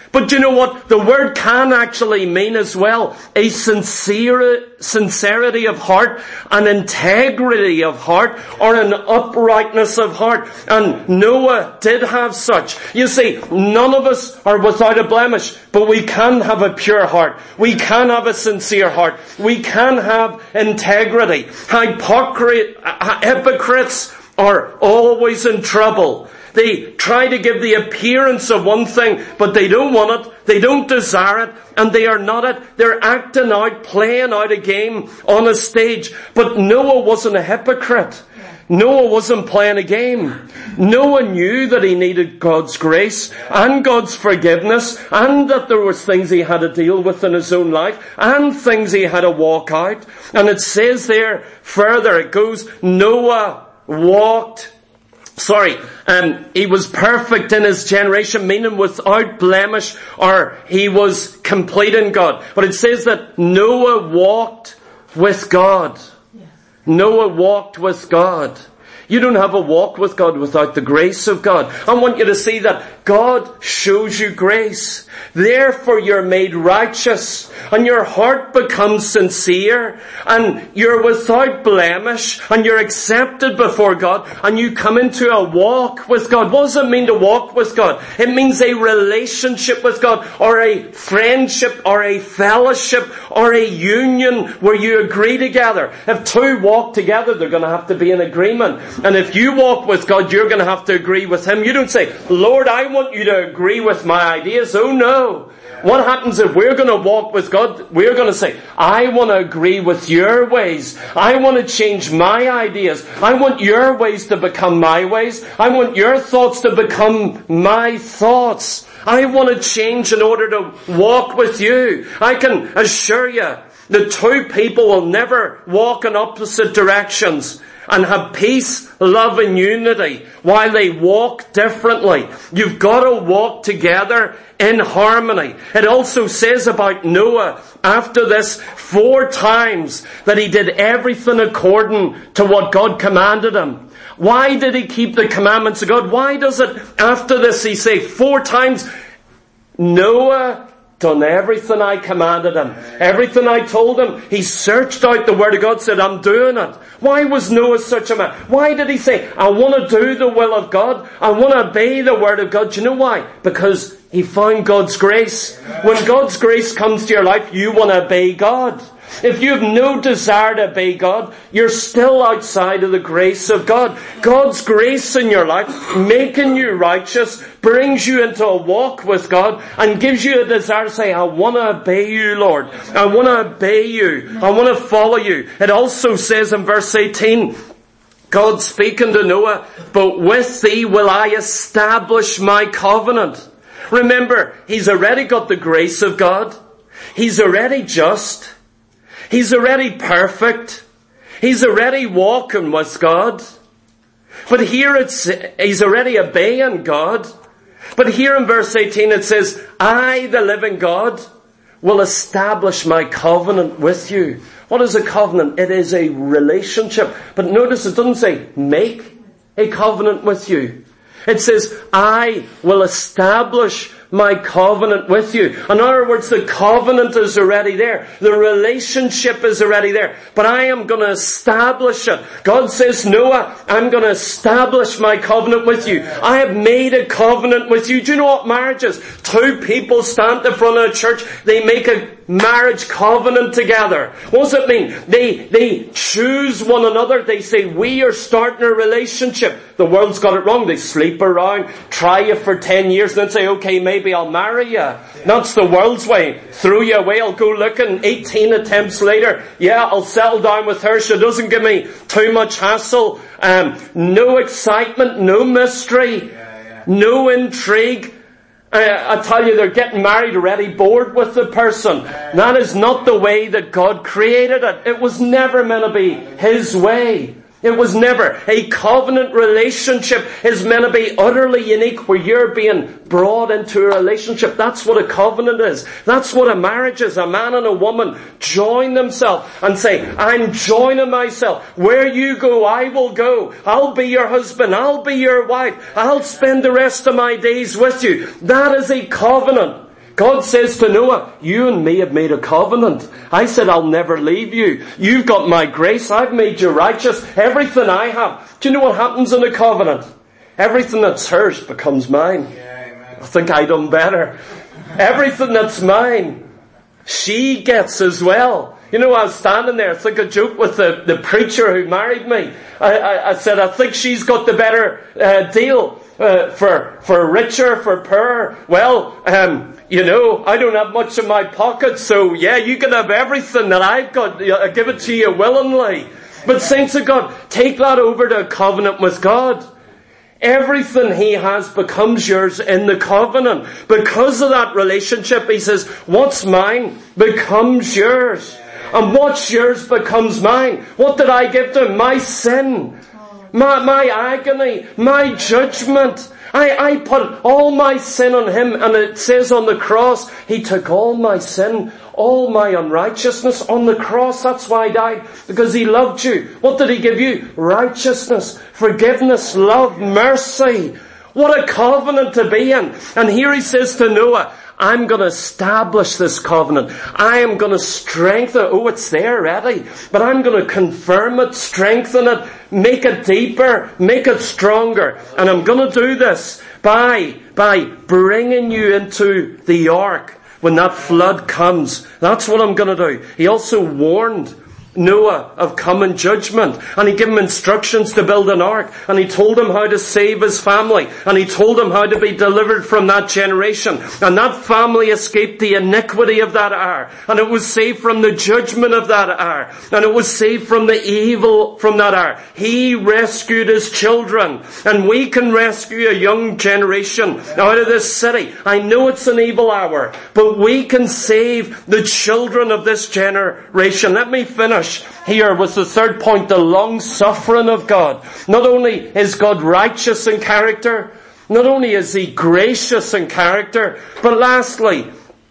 But you know what? The word can actually mean as well a sincere, sincerity of heart, an integrity of heart, or an uprightness of heart. And Noah did have such. You see, none of us are without a blemish, but we can have a pure heart. We can have a sincere heart. We can have integrity. Hypocrite, hypocrites are always in trouble. They try to give the appearance of one thing, but they don't want it, they don't desire it, and they are not it. They're acting out, playing out a game on a stage. But Noah wasn't a hypocrite. Noah wasn't playing a game. Noah knew that he needed God's grace and God's forgiveness, and that there was things he had to deal with in his own life, and things he had to walk out. And it says there further, it goes, Noah walked Sorry, um, he was perfect in his generation, meaning without blemish, or he was complete in God. But it says that Noah walked with God. Yes. Noah walked with God. You don't have a walk with God without the grace of God. I want you to see that God shows you grace. Therefore you're made righteous, and your heart becomes sincere, and you're without blemish, and you're accepted before God, and you come into a walk with God. What does it mean to walk with God? It means a relationship with God, or a friendship, or a fellowship, or a union where you agree together. If two walk together, they're going to have to be in agreement. And if you walk with God, you're going to have to agree with Him. You don't say, Lord, I want you to agree with my ideas. Oh no. What happens if we're going to walk with God? We're going to say, I want to agree with your ways. I want to change my ideas. I want your ways to become my ways. I want your thoughts to become my thoughts. I want to change in order to walk with you. I can assure you, the two people will never walk in opposite directions and have peace, love and unity while they walk differently. You've got to walk together in harmony. It also says about Noah after this four times that he did everything according to what God commanded him. Why did he keep the commandments of God? Why does it after this he say four times, Noah done everything I commanded him. Everything I told him. He searched out the Word of God, said, I'm doing it. Why was Noah such a man? Why did he say, I want to do the will of God. I want to obey the Word of God. Do you know why? Because he found God's grace. When God's grace comes to your life, you want to obey God. If you have no desire to obey God, you're still outside of the grace of God. God's grace in your life, making you righteous, brings you into a walk with God and gives you a desire to say, I want to obey you, Lord. I want to obey you. I want to follow you. It also says in verse eighteen, God speaking to Noah, but with thee will I establish my covenant. Remember, he's already got the grace of God. He's already just. He's already perfect. He's already walking with God. But here it's, he's already obeying God. But here in verse eighteen it says, I, the living God, will establish my covenant with you. What is a covenant? It is a relationship. But notice it doesn't say, make a covenant with you. It says, I will establish my covenant with you. In other words, the covenant is already there. The relationship is already there. But I am going to establish it. God says, Noah, I'm going to establish my covenant with you. I have made a covenant with you. Do you know what marriage is? Two people stand in front of a church. They make a marriage covenant together. What does it mean? They, they choose one another. They say, we are starting a relationship. The world's got it wrong. They sleep around, try you for ten years, then say, okay, maybe I'll marry you. That's the world's way. Throw you away, I'll go looking. eighteen attempts later, yeah, I'll settle down with her. She doesn't give me too much hassle. Um, no excitement, no mystery, no intrigue. Uh, I tell you, they're getting married already, bored with the person. That is not the way that God created it. It was never meant to be His way. It was never. A covenant relationship is meant to be utterly unique, where you're being brought into a relationship. That's what a covenant is. That's what a marriage is. A man and a woman join themselves and say, I'm joining myself. Where you go, I will go. I'll be your husband. I'll be your wife. I'll spend the rest of my days with you. That is a covenant. God says to Noah, you and me have made a covenant. I said I'll never leave you. You've got my grace. I've made you righteous. Everything I have. Do you know what happens in a covenant? Everything that's hers becomes mine. I think I done better. Everything that's mine, she gets as well. You know, I was standing there, it's like a joke with the, the preacher who married me. I, I, I said, I think she's got the better uh, deal uh, for for richer, for poorer. Well, um, you know, I don't have much in my pocket, so yeah, you can have everything that I've got. I give it to you willingly. But saints of God, take that over to a covenant with God. Everything he has becomes yours in the covenant. Because of that relationship, he says, what's mine becomes yours. And what's yours becomes mine. What did I give to him? My sin. My, my agony. My judgment. I, I put all my sin on him, and it says on the cross, he took all my sin, all my unrighteousness on the cross. That's why he died, because he loved you. What did he give you? Righteousness, forgiveness, love, mercy. What a covenant to be in. And here he says to Noah, I'm going to establish this covenant. I am going to strengthen it. Oh, it's there already. But I'm going to confirm it, strengthen it, make it deeper, make it stronger. And I'm going to do this by, by bringing you into the ark when that flood comes. That's what I'm going to do. He also warned Noah of coming judgment, and he gave him instructions to build an ark, and he told him how to save his family, and he told him how to be delivered from that generation. And that family escaped the iniquity of that hour, and it was saved from the judgment of that hour, and it was saved from the evil from that hour. He rescued his children, and we can rescue a young generation out of this city. I know it's an evil hour, but we can save the children of this generation. Let me finish here with the third point, the long suffering of God. Not only is God righteous in character, not only is he gracious in character, but lastly,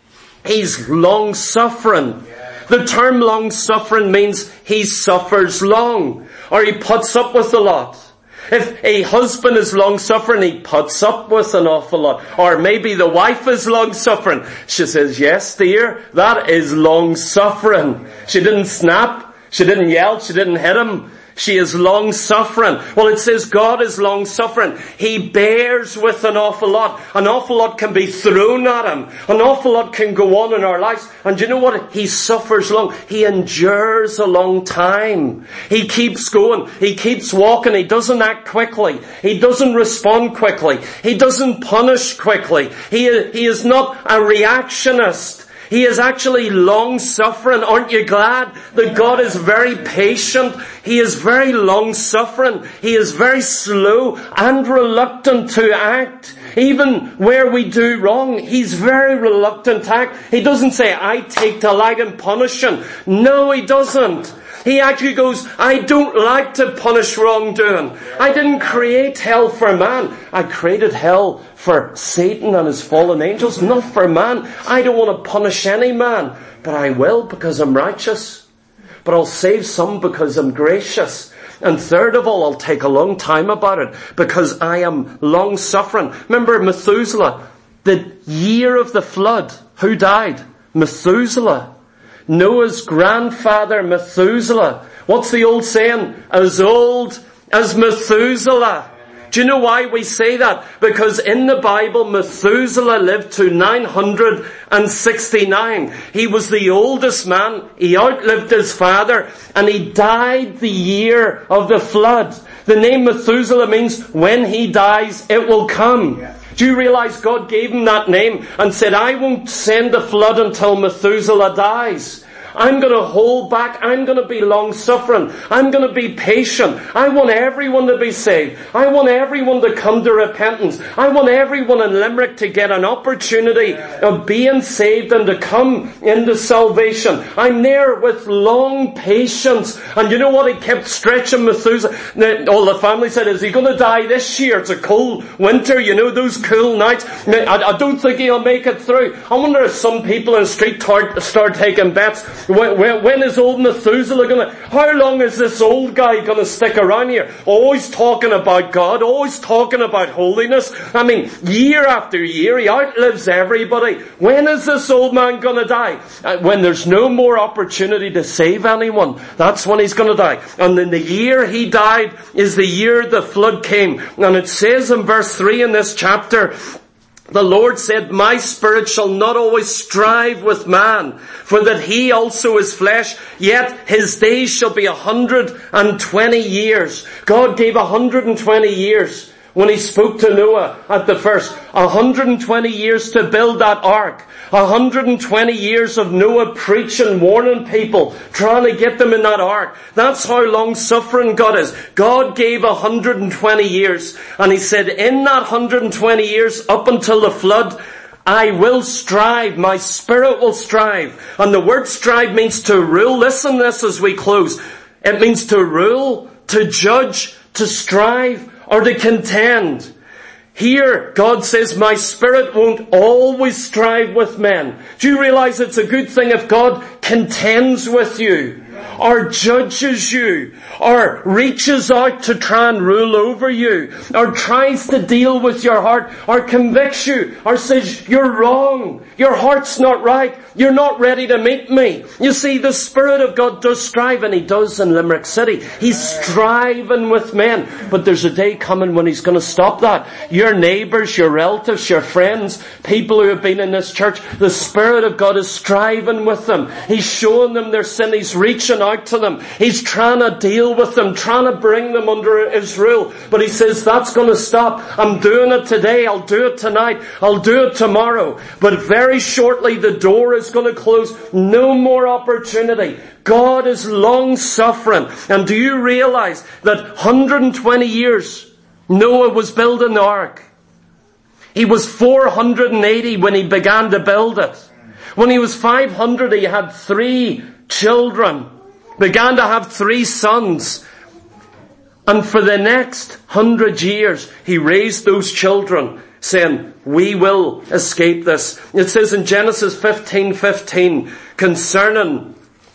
he's long suffering. The term long suffering means he suffers long, or he puts up with a lot. If a husband is long-suffering, he puts up with an awful lot. Or maybe the wife is long-suffering. She says, yes, dear, that is long-suffering. She didn't snap. She didn't yell. She didn't hit him. She is long-suffering. Well, it says God is long-suffering. He bears with an awful lot. An awful lot can be thrown at him. An awful lot can go on in our lives. And you know what? He suffers long. He endures a long time. He keeps going. He keeps walking. He doesn't act quickly. He doesn't respond quickly. He doesn't punish quickly. He, he is not a reactionist. He is actually long-suffering. Aren't you glad that God is very patient? He is very long-suffering. He is very slow and reluctant to act. Even where we do wrong, he's very reluctant to act. He doesn't say, I take delight in punishing. No, he doesn't. He actually goes, I don't like to punish wrongdoing. I didn't create hell for man. I created hell for Satan and his fallen angels, not for man. I don't want to punish any man, but I will because I'm righteous. But I'll save some because I'm gracious. And third of all, I'll take a long time about it because I am long-suffering. Remember Methuselah, the year of the flood. Who died? Methuselah. Noah's grandfather Methuselah. What's the old saying? As old as Methuselah. Do you know why we say that? Because in the Bible, Methuselah lived to nine hundred sixty-nine. He was the oldest man. He outlived his father, and he died the year of the flood. The name Methuselah means when he dies, it will come. Do you realize God gave him that name and said, I won't send the flood until Methuselah dies. I'm going to hold back. I'm going to be long-suffering. I'm going to be patient. I want everyone to be saved. I want everyone to come to repentance. I want everyone in Limerick to get an opportunity of being saved and to come into salvation. I'm there with long patience. And you know what? He kept stretching Methuselah. All the family said, is he going to die this year? It's a cold winter. You know, those cool nights. I, I don't think he'll make it through. I wonder if some people in the street start, start taking bets. When, when, when is old Methuselah gonna, how long is this old guy gonna stick around here? Always talking about God, always talking about holiness. I mean, year after year, he outlives everybody. When is this old man gonna die? Uh, when there's no more opportunity to save anyone, that's when he's gonna die. And then the year he died is the year the flood came. And it says in verse three in this chapter, the Lord said, my spirit shall not always strive with man, for that he also is flesh, yet his days shall be a hundred and twenty years. God gave a hundred and twenty years when he spoke to Noah at the first. A hundred and twenty years to build that ark. A hundred and twenty years of Noah preaching, warning people, trying to get them in that ark. That's how long suffering God is. God gave a hundred and twenty years. And he said, in that hundred and twenty years, up until the flood, I will strive. My spirit will strive. And the word strive means to rule. Listen to this as we close. It means to rule, to judge, to strive, or to contend. Here, God says, my spirit won't always strive with men. Do you realize it's a good thing if God contends with you, or judges you, or reaches out to try and rule over you, or tries to deal with your heart, or convicts you, or says, you're wrong, your heart's not right, you're not ready to meet me. You see, the Spirit of God does strive, and He does in Limerick City. He's striving with men, but there's a day coming when He's going to stop that. Your neighbours, your relatives, your friends, people who have been in this church, the Spirit of God is striving with them. He's showing them their sin. He's reaching out to them. He's trying to deal with them, trying to bring them under His rule. But He says, that's going to stop. I'm doing it today. I'll do it tonight. I'll do it tomorrow. But very shortly the door is going to close. No more opportunity. God is long suffering. And do you realize that one hundred twenty years Noah was building the ark? He was four hundred eighty when he began to build it. When he was five hundred, he had three children. Began to have three sons. And for the next hundred years, he raised those children, saying, we will escape this. It says in Genesis fifteen fifteen, concerning,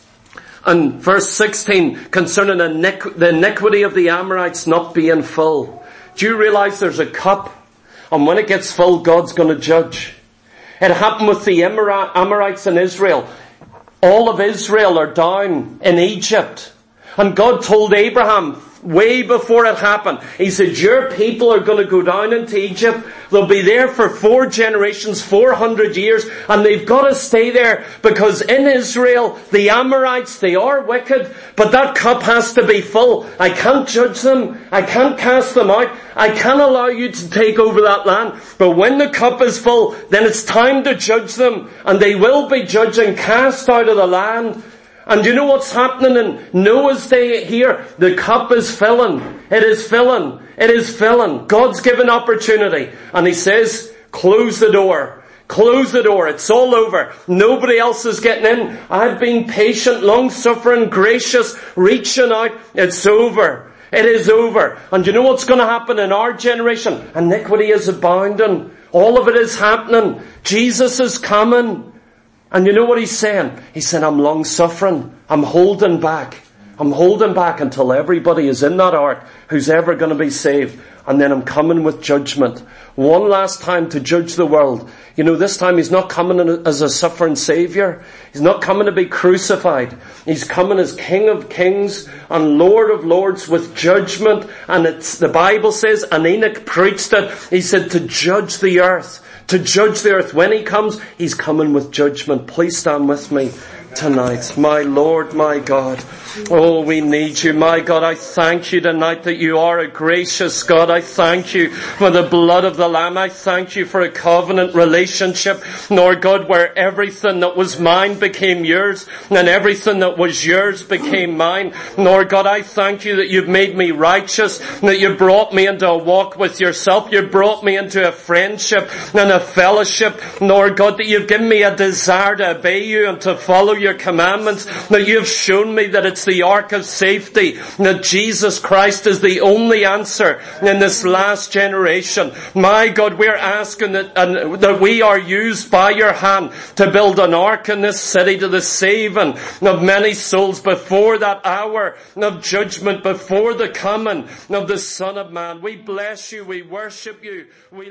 and verse sixteen, concerning the iniquity of the Amorites not being full. Do you realize there's a cup? And when it gets full, God's going to judge. It happened with the Amorites in Israel. All of Israel are down in Egypt. And God told Abraham, way before it happened, He said, your people are going to go down into Egypt. They'll be there for four generations, four hundred years, and they've got to stay there because in Israel, the Amorites, they are wicked, but that cup has to be full. I can't judge them. I can't cast them out. I can't allow you to take over that land. But when the cup is full, then it's time to judge them, and they will be judged and cast out of the land. And you know what's happening in Noah's day here? The cup is filling. It is filling. It is filling. God's given opportunity. And He says, close the door. Close the door. It's all over. Nobody else is getting in. I've been patient, long-suffering, gracious, reaching out. It's over. It is over. And you know what's going to happen in our generation? Iniquity is abounding. All of it is happening. Jesus is coming. And you know what He's saying? He's saying, I'm long suffering. I'm holding back. I'm holding back until everybody is in that ark who's ever going to be saved. And then I'm coming with judgment. One last time to judge the world. You know, this time He's not coming as a suffering Saviour. He's not coming to be crucified. He's coming as King of Kings and Lord of Lords with judgment. And it's, the Bible says, and Enoch preached it, he said, to judge the earth. To judge the earth. When He comes, He's coming with judgment. Please stand with me tonight. My Lord, my God. Oh, we need You. My God, I thank You tonight that You are a gracious God. I thank You for the blood of the Lamb. I thank You for a covenant relationship, Lord God, where everything that was mine became Yours and everything that was Yours became mine. Lord God, I thank You that You've made me righteous, that You brought me into a walk with Yourself. You brought me into a friendship and a fellowship, Lord God, that you've given me a desire to obey you and to follow your commandments, that you've shown me that it's the ark of safety, that Jesus Christ is the only answer in this last generation. My God, we're asking that, and, that we are used by your hand to build an ark in this city to the saving of many souls before that hour of judgment, before the coming of the Son of Man. We bless you, we worship you, we